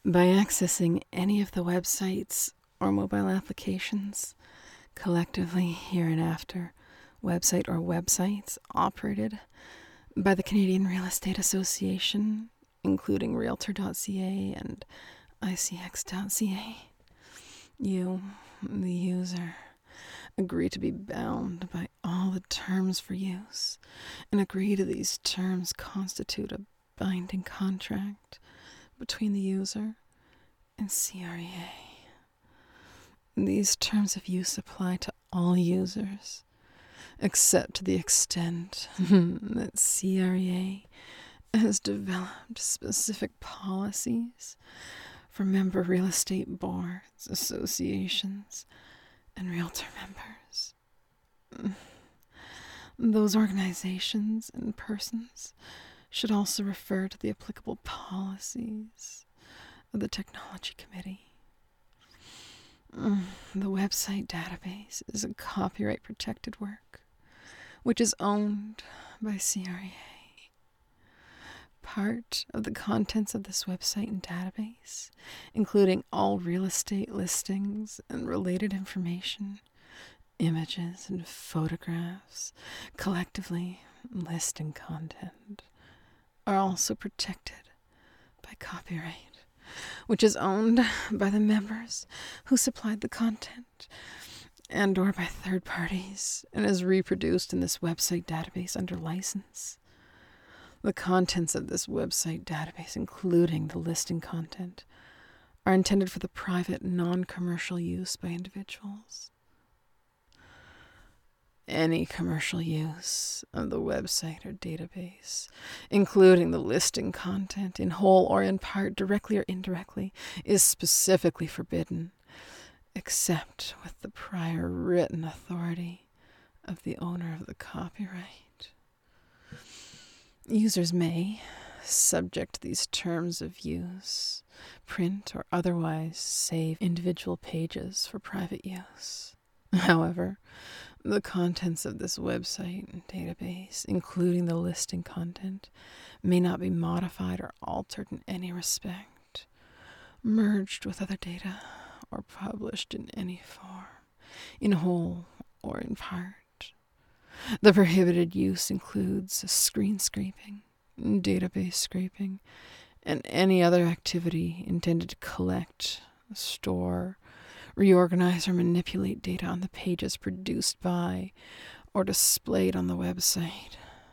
By accessing any of the websites or mobile applications, collectively hereinafter, website or websites operated by the Canadian Real Estate Association, including Realtor.ca and ICX.ca, you, the user, agree to be bound by all the terms for use, and agree to these terms constitute a binding contract between the user and CREA. These terms of use apply to all users, except to the extent that CREA has developed specific policies for member real estate boards, associations, and realtor members. Those organizations and persons should also refer to the applicable policies of the Technology Committee. The website database is a copyright-protected work, which is owned by CREA. Part of the contents of this website and database, including all real estate listings and related information, images and photographs, collectively listing content, are also protected by copyright, which is owned by the members who supplied the content and or by third parties and is reproduced in this website database under license. The contents of this website database, including the listing content, are intended for the private, non-commercial use by individuals. Any commercial use of the website or database, including the listing content in whole or in part, directly or indirectly, is specifically forbidden, except with the prior written authority of the owner of the copyright. Users may, subject to these terms of use, print or otherwise save individual pages for private use. However, the contents of this website and database, including the listing content, may not be modified or altered in any respect, merged with other data, or published in any form, in whole or in part. The prohibited use includes screen scraping, database scraping, and any other activity intended to collect, store, reorganize, or manipulate data on the pages produced by or displayed on the website